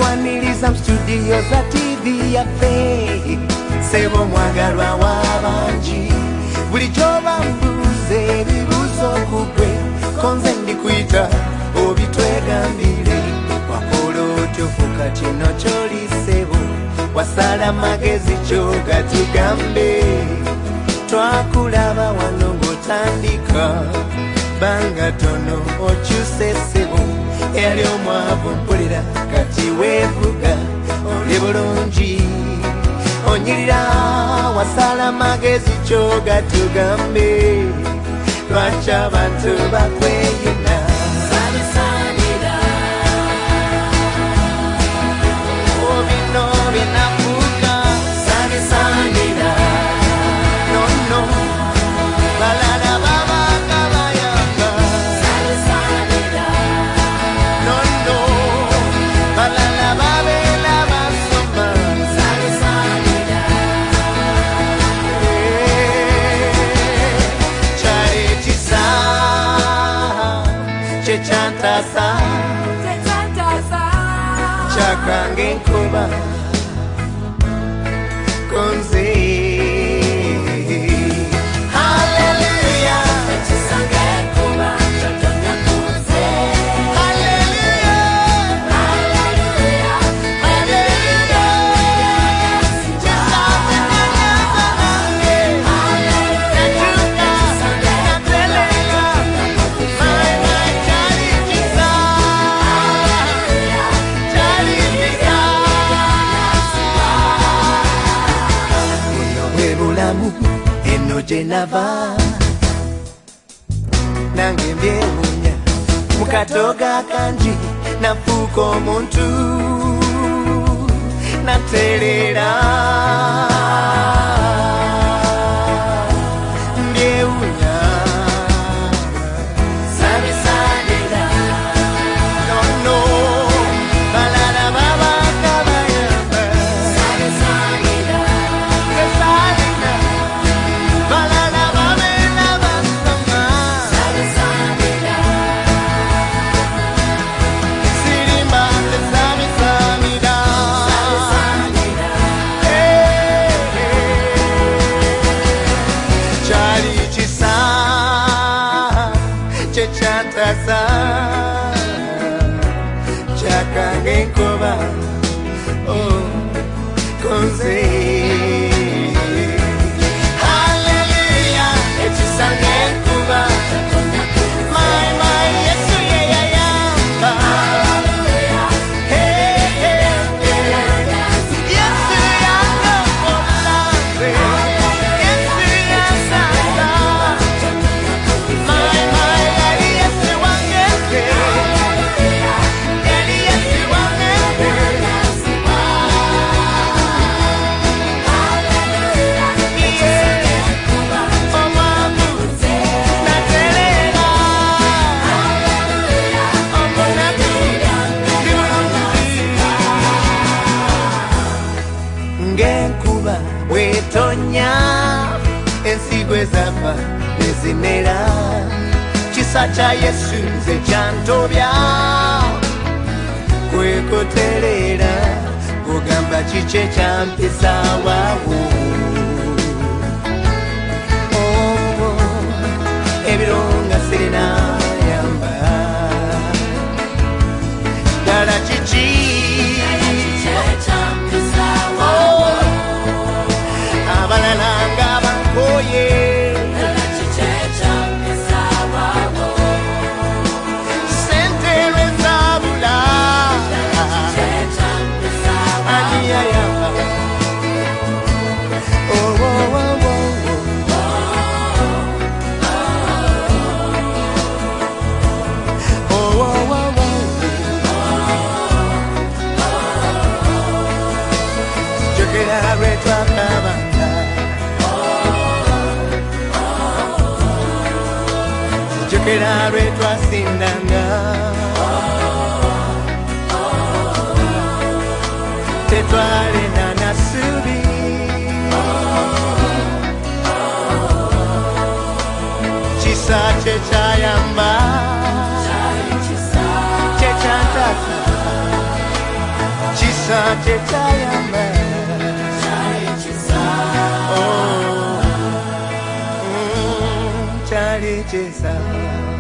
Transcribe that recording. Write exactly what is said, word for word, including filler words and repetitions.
tukwaniriza mu studio za T V yaffe sebo mwagalwa w'abangi bulijjo bambuuza ebibuuzo ku gwe konze ndikuyita obitwegambire wakola otyo fuka kino ky'oli sebo wasala magezi kyoga tugambe twakulaba wano ng'otandika banga tono okyuse sebo eyali omwavu mpulira kati weevuga oli bulungi onyirira wasala magezi kyoga tugambe lwaki abantu bakweyuna obino binafuuka sabisanira nono balala babanga bayamba sabisanira nono balala babeera basoma sabisanira kyali kisa kyekyantasa kyakange enkuba konze haleluya ekisange enkuba kyatonya konze haleluya haleluya haleluya kisange nanyaza nange haleluya kisange nateleka my my kyali kisa kyali kisa buno bwe bulamu eno gye nava nange mbyewuunya mu katoga kangi nafuuka omuntu natereera mbyewuunya sabisanira nono balala babanga bayamba sabisanira kesalina balala babeera basoma sabisanira sirimba tesabisanira sabisanira kyali kisa kyekyantasa kyakange enkuba oh, konze haleluya ekisange enkuba my my yesu yeyayamba Hey, hey, hey. yesu yangakolanze yesu yansasa my my yali yesu wangeze yali yesu wangeze ng'enkuba bw'etonya ensigo ezafa nezimera kisa kya yesu nze kyantobya kwekoterera kugamba kiki ekyampisa waawo oh, ebirunga sirina yamba ddala kiki abalala nga bankoye sente lwezabula aniyayamba oh, oh, oh, oh, oh. Oh, oh, oh, oh. Jokera lwe twakabanga jokera lwe twasindanga tetwalina nasubi kisa kyekyayamba kyekyantasa kisa kyetayamba kyali kisa